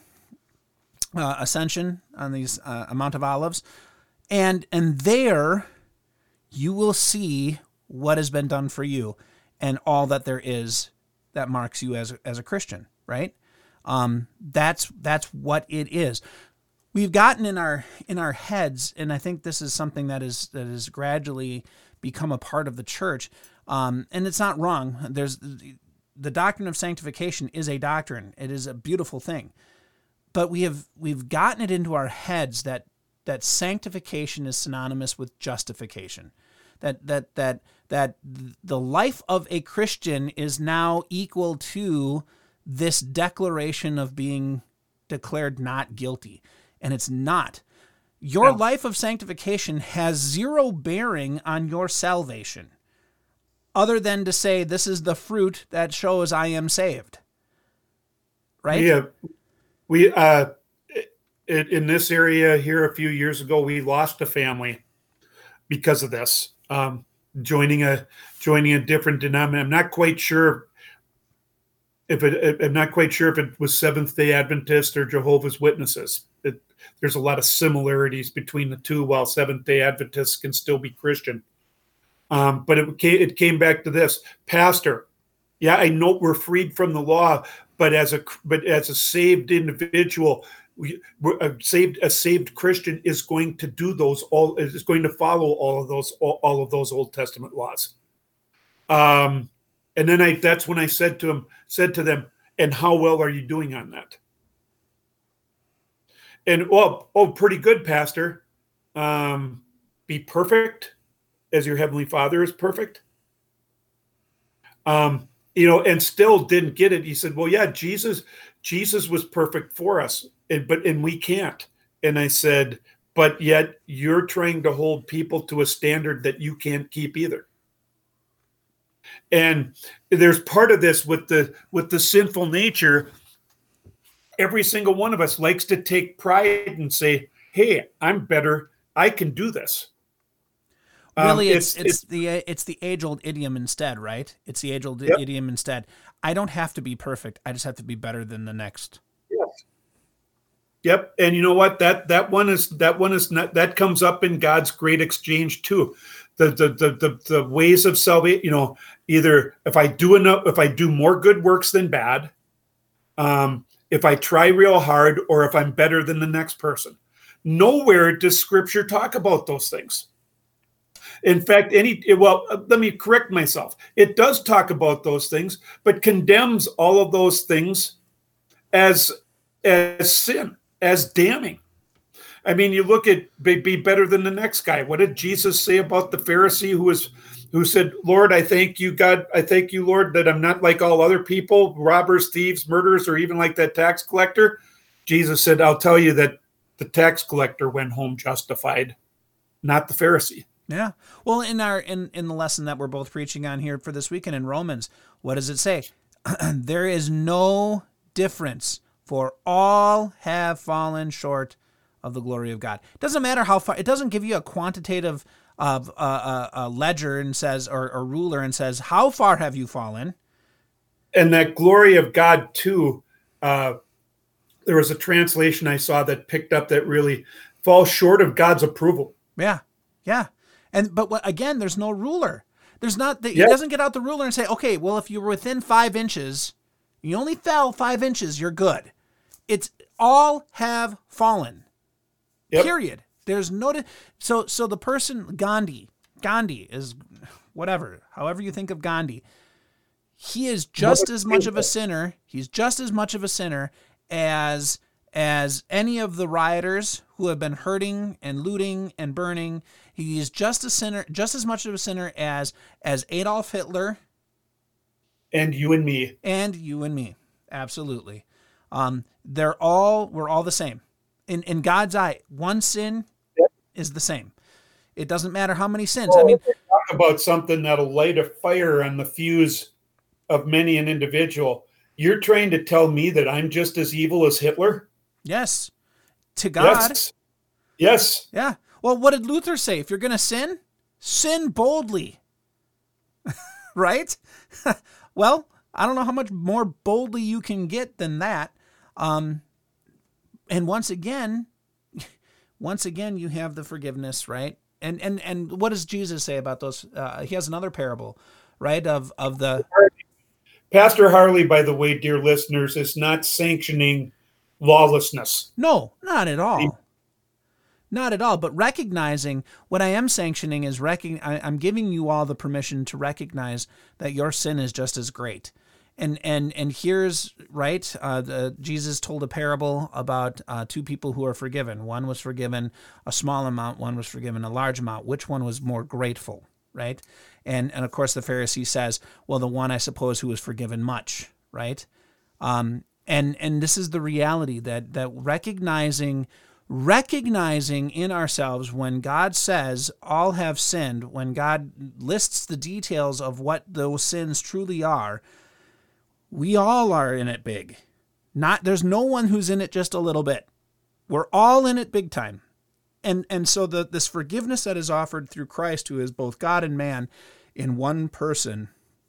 uh, Ascension, on these uh, Mount of Olives, And and there you will see what has been done for you and all that there is that marks you as a, as a Christian, right? Um, that's that's what it is. We've gotten in our in our heads, and I think this is something that is that has gradually become a part of the church. Um, and it's not wrong. There's the doctrine of sanctification is a doctrine. It is a beautiful thing, but we have we've gotten it into our heads that. that sanctification is synonymous with justification, that that that that the life of a Christian is now equal to this declaration of being declared not guilty, and it's not. Your no. life of sanctification has zero bearing on your salvation, other than to say this is the fruit that shows I am saved. Right? Yeah, we uh. in this area here a few years ago, we lost a family because of this, um, joining a joining a different denomination. I'm not quite sure if it. I'm not quite sure if it was Seventh-day Adventist or Jehovah's Witnesses. It, there's a lot of similarities between the two, while Seventh-day Adventists can still be Christian. Um, but it came, it came back to this, Pastor. Yeah, I know we're freed from the law, but as a but as a saved individual. We, a saved a saved Christian is going to do those all is going to follow all of those all, all of those Old Testament laws. Um, and then I that's when I said to him said to them, and how well are you doing on that? And oh oh pretty good, Pastor. Um, be perfect as your heavenly Father is perfect. Um, you know, and still didn't get it. He said, well, yeah, Jesus Jesus was perfect for us. And, but and we can't. And I said, but yet you're trying to hold people to a standard that you can't keep either. And there's part of this with the with the sinful nature. Every single one of us likes to take pride and say, "Hey, I'm better. I can do this." Really, um, it's, it's it's the it's the age old idiom instead, right? It's the age old yep. idiom instead. I don't have to be perfect. I just have to be better than the next. Yes. Yep, and you know what? That that one is that one is not that comes up in God's great exchange too. The the the the, the ways of salvation. You know, either if I do enough, if I do more good works than bad, um, if I try real hard, or if I'm better than the next person. Nowhere does Scripture talk about those things. In fact, any well, let me correct myself. It does talk about those things, but condemns all of those things as as sin. As damning. I mean, you look at be, be better than the next guy. What did Jesus say about the Pharisee who was who said, Lord, I thank you, God, I thank you, Lord, that I'm not like all other people, robbers, thieves, murderers, or even like that tax collector. Jesus said, I'll tell you that the tax collector went home justified, not the Pharisee. Yeah. Well, in our in, in the lesson that we're both preaching on here for this weekend in Romans, what does it say? There is no difference. For all have fallen short of the glory of God. It doesn't matter how far. It doesn't give you a quantitative of uh, uh, a ledger and says, or a ruler and says, how far have you fallen? And that glory of God too, uh, there was a translation I saw that picked up that really falls short of God's approval. Yeah, yeah. And but what, again, there's no ruler. There's not that he Yeah. doesn't get out the ruler and say, okay, well, if you were within five inches, you only fell five inches, you're good. It's all have fallen. Yep. Period. There's no di- so so the person Gandhi, Gandhi is whatever, however you think of Gandhi, he is just as much of a sinner. He's just as much of a sinner as as any of the rioters who have been hurting and looting and burning. He is just a sinner, just as much of a sinner as as Adolf Hitler And you and me. and you and me. Absolutely. Um, they're all we're all the same. In in God's eye, one sin Yep. is the same. It doesn't matter how many sins. I mean, Talk about something that'll light a fire on the fuse of many an individual. You're trying to tell me that I'm just as evil as Hitler? yes, to God. Yes. Yes. Yeah. Well, what did Luther say? If you're going to sin, sin boldly. Right? Well, I don't know how much more boldly you can get than that. Um, and once again, once again, you have the forgiveness, right? And and and what does Jesus say about those? Uh, he has another parable, right? Of of the Pastor Harley, by the way, dear listeners, is not sanctioning lawlessness. no, not at all. Not at all, but recognizing what I am sanctioning is recog- I, I'm giving you all the permission to recognize that your sin is just as great. And and and here's, right, uh, the, Jesus told a parable about uh, two people who are forgiven. One was forgiven a small amount, one was forgiven a large amount. Which one was more grateful, right? And and of course the Pharisee says, well, the one, I suppose, who was forgiven much, right? Um, and and this is the reality that that recognizing recognizing in ourselves when God says all have sinned, when God lists the details of what those sins truly are, we all are in it big. Not there's no one who's in it just a little bit. We're all in it big time. And and so the this forgiveness that is offered through Christ, who is both God and man in one person,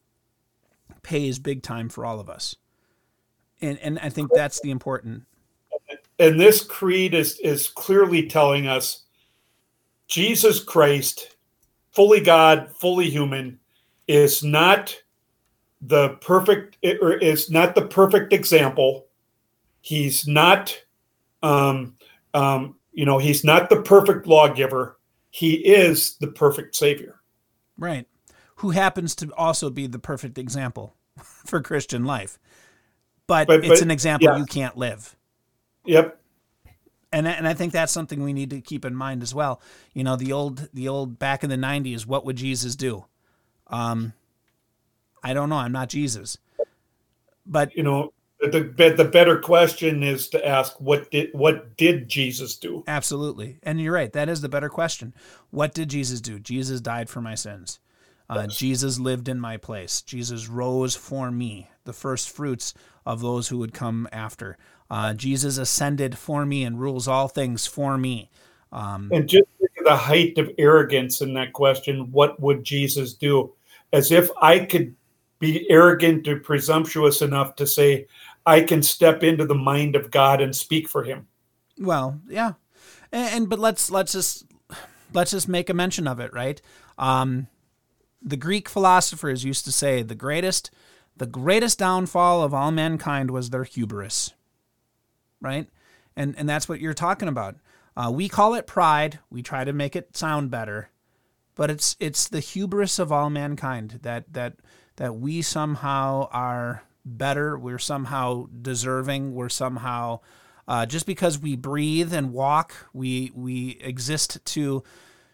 pays big time for all of us. And and I think that's the important. And this creed is, is clearly telling us Jesus Christ, fully God, fully human, is not the perfect, or is not the perfect example. He's not, um, um, you know, he's not the perfect lawgiver. He is the perfect Savior. Right. Who happens to also be the perfect example for Christian life. But, But- it's but- an example yeah. you can't live. Yep. And and I think that's something we need to keep in mind as well. You know, the old the old back in the nineties, what would Jesus do? Um, I don't know. I'm not Jesus. But You know, the the better question is to ask, what did what did Jesus do? absolutely. And you're right. That is the better question. What did Jesus do? Jesus died for my sins. Uh, Jesus lived in my place. Jesus rose for me, the first fruits of those who would come after. Uh, Jesus ascended for me and rules all things for me. Um, And just look at the height of arrogance in that question, what would Jesus do? As if I could be arrogant or presumptuous enough to say, I can step into the mind of God and speak for him. well, yeah, and, and but let's let's just let's just make a mention of it, right? Um, the Greek philosophers used to say the greatest the greatest downfall of all mankind was their hubris. Right? And and that's what you're talking about. Uh, we call it pride. We try to make it sound better, but it's it's the hubris of all mankind that that that we somehow are better. We're somehow deserving. We're somehow uh, just because we breathe and walk, we we exist to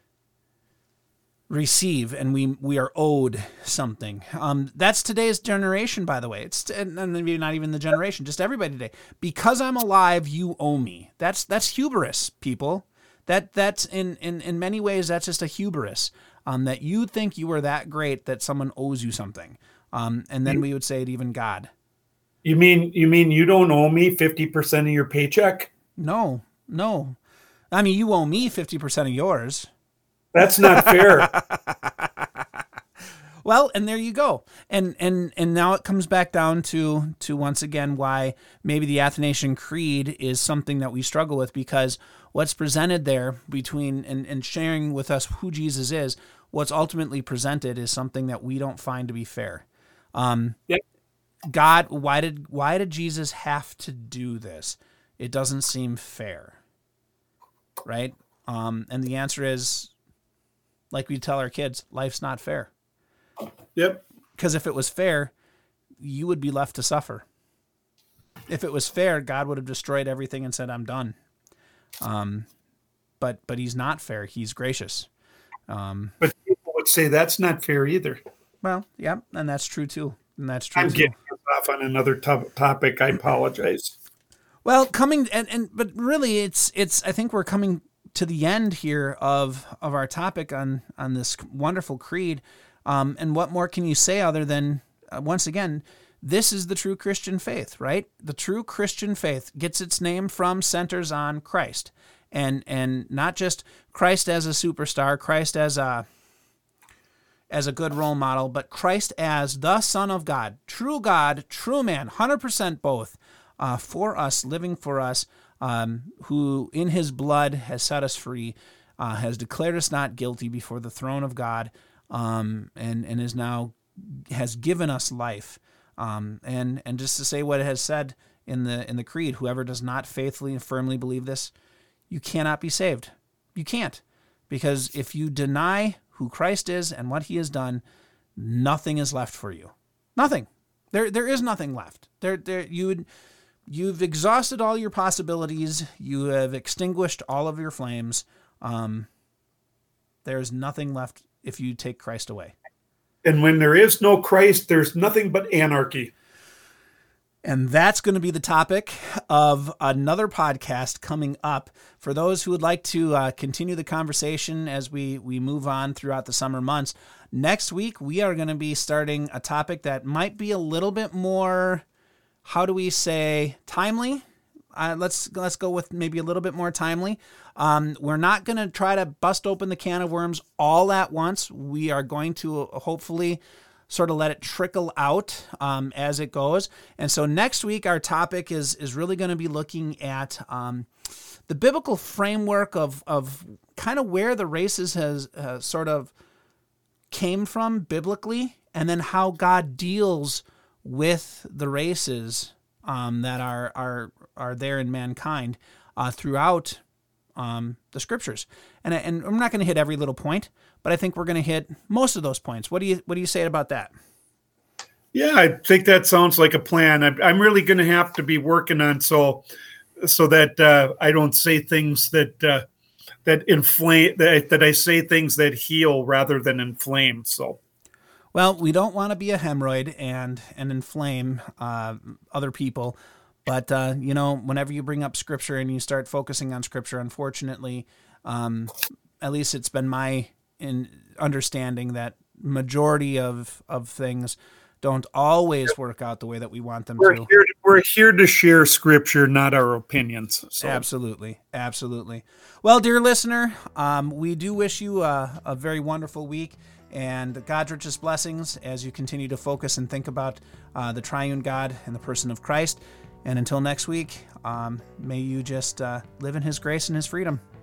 receive, and we we are owed something. Um, that's today's generation, by the way. It's and maybe not even the generation, just everybody today. Because I'm alive, you owe me. That's that's hubris, people. That that's in in in many ways that's just a hubris. Um, that you think you are that great that someone owes you something. Um, and then we would say it even God. You mean you mean you don't owe me fifty percent of your paycheck? No, no. I mean, you owe me fifty percent of yours. That's not fair. Well, and there you go. And and and now it comes back down to to once again why maybe the Athanasian Creed is something that we struggle with, because what's presented there between and, and sharing with us who Jesus is, what's ultimately presented is something that we don't find to be fair. Um, yep. God, why did why did Jesus have to do this? It doesn't seem fair, right? Um, and the answer is, like we tell our kids, life's not fair. Yep. Because if it was fair, you would be left to suffer. If it was fair, God would have destroyed everything and said, I'm done. Um, but but he's not fair. He's gracious. Um, but people would say that's not fair either. Well, yeah, and that's true too. And that's true I'm too. getting off on another to- topic. I apologize. Well, coming and, and but really, it's it's. I think we're coming to the end here of of our topic on on this wonderful creed. Um, and what more can you say other than uh, once again, this is the true Christian faith, right? The true Christian faith gets its name from, centers on Christ, and and not just Christ as a superstar, Christ as a as a good role model, but Christ as the Son of God, true God, true man, one hundred percent both. Uh, for us, living for us, um, who in his blood has set us free, uh, has declared us not guilty before the throne of God, um, and and is now has given us life. Um, and and just to say what it has said in the in the creed, whoever does not faithfully and firmly believe this, you cannot be saved. You can't, because if you deny who Christ is and what he has done, nothing is left for you. Nothing. There there is nothing left. There there you would. You've exhausted all your possibilities. You have extinguished all of your flames. Um, there's nothing left if you take Christ away. And when there is no Christ, there's nothing but anarchy. And that's going to be the topic of another podcast coming up. For those who would like to uh, continue the conversation as we, we move on throughout the summer months, next week we are going to be starting a topic that might be a little bit more... How do we say timely? Uh, let's let's go with maybe a little bit more timely. Um, we're not going to try to bust open the can of worms all at once. We are going to hopefully sort of let it trickle out um, as it goes. And so next week our topic is is really going to be looking at um, the biblical framework of of kind of where the races has uh, sort of came from biblically, and then how God deals with the races um, that are are are there in mankind uh, throughout um, the scriptures, and and I'm not going to hit every little point, but I think we're going to hit most of those points. What do you what do you say about that? Yeah, I think that sounds like a plan. I'm, I'm really going to have to be working on so so that uh, I don't say things that uh, that inflame that that I say things that heal rather than inflame. So. Well, we don't want to be a hemorrhoid and and inflame uh, other people, but uh, you know, whenever you bring up Scripture and you start focusing on Scripture, unfortunately, um, at least it's been my in understanding that majority of of things don't always work out the way that we want them we're to. Here to. We're here to share Scripture, not our opinions. So. Absolutely, absolutely. Well, dear listener, um, we do wish you a, a very wonderful week. And God's richest blessings as you continue to focus and think about uh, the triune God and the person of Christ. And until next week, um, may you just uh, live in his grace and his freedom.